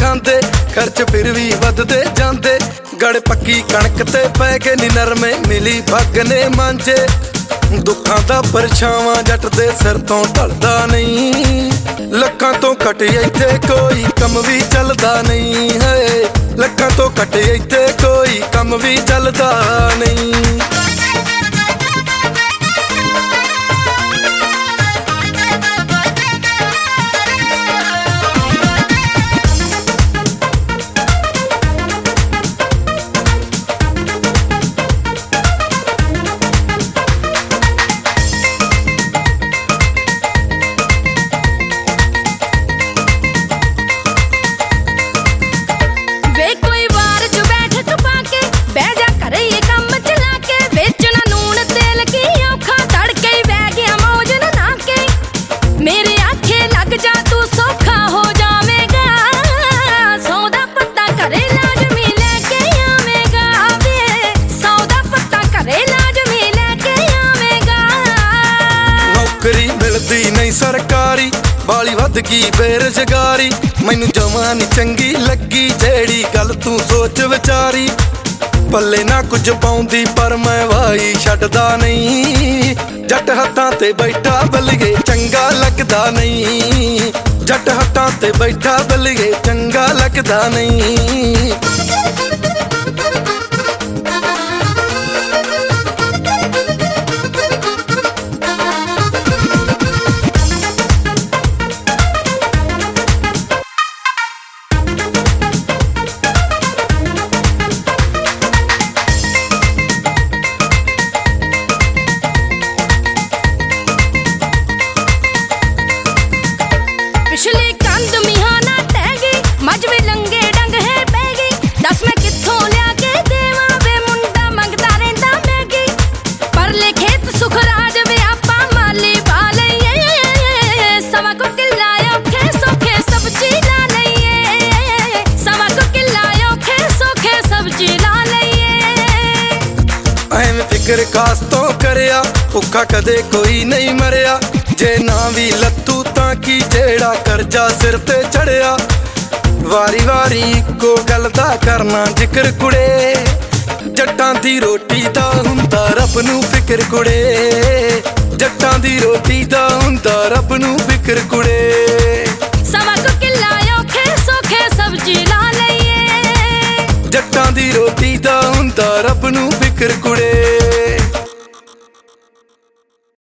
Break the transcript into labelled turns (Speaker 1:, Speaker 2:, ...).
Speaker 1: ਜਾਂਦੇ, ਖਰਚ ਫਿਰ ਵੀ ਵੱਧਦੇ ਜਾਂਦੇ। ਗੜ ਪੱਕੀ ਕਣਕ ਤੇ ਪੈ ਕੇ ਨੀ ਨਰਮੇ, ਮਿਲੀ ਭੱਗ ਨੇ ਮਾਂਝੇ। ਦੁੱਖਾਂ ਦਾ ਪਰਛਾਵਾਂ ਜੱਟ ਦੇ ਸਿਰ ਤੋਂ ਢਲਦਾ ਨਹੀਂ। ਲੱਖਾਂ ਤੋਂ ਘੱਟ ਇੱਥੇ ਕੋਈ ਕੰਮ ਵੀ ਚੱਲਦਾ ਨਹੀਂ ਹੈ। ਲੱਖਾਂ ਤੋਂ ਘੱਟ ਇੱਥੇ ਕੋਈ ਕੰਮ ਵੀ ਚੱਲਦਾ ਨਹੀਂ। नहीं सरकारी बाली वध गई बेरोजगारी, मैनू जमां नी चंगी लगी जेड़ी गल तू सोच विचारी। पल्ले ना कुछ पाउंदी पर मैं वाई छड्डदा नहीं। जट हत्थां ते बैठा बल्लिए चंगा लगदा नहीं। जट हत्थां ते बैठा बल्लिए चंगा लगदा नहीं।
Speaker 2: पिछली कंध मिहाना टह गई, मज भी लंगे डंग है पै गई। दस मैं कित्थों लिया के देवां वे मुंडा मंगदा रहिंदा मैगी। परले खेत सुख राज वे आपां माली पा लईए। सवा को किला औखे सौखे सब्जी ला लईए। सवा को किला औखे सौखे सब्जी ला लईए।
Speaker 1: ਐਵੇਂ ਫਿਕਰ ਖਾਸ ਤੋਂ ਕਰਿਆ, ਭੁੱਖਾ ਕਦੇ ਕੋਈ ਨਹੀਂ ਮਰਿਆ। ਜੇ ਨਾ ਵੀ ਲੱਤੂ ਤਾਂ ਕੀ ਜਿਹੜਾ ਕਰਜ਼ਾ ਸਿਰ ਤੇ ਚੜਿਆ। ਵਾਰੀ ਵਾਰੀ ਇੱਕੋ ਗੱਲ ਦਾ ਕਰਨਾ ਜ਼ਿਕਰ ਕੁੜੇ, ਜੱਟਾਂ ਦੀ ਰੋਟੀ ਦਾ ਹੁੰਦਾ ਰੱਬ ਨੂੰ ਫਿਕਰ ਕੁੜੇ। ਜੱਟਾਂ ਦੀ ਰੋਟੀ ਦਾ ਹੁੰਦਾ ਰੱਬ ਨੂੰ ਫਿਕਰ ਕੁੜੇ।